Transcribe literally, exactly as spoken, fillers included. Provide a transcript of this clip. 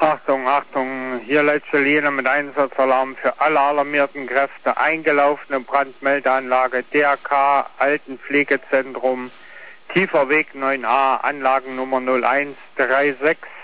Achtung, Achtung, hier letzte Linie mit Einsatzalarm für alle alarmierten Kräfte. Eingelaufene Brandmeldeanlage D R K Altenpflegezentrum, Tiefer Weg neun a, Anlagennummer null eins drei sechs.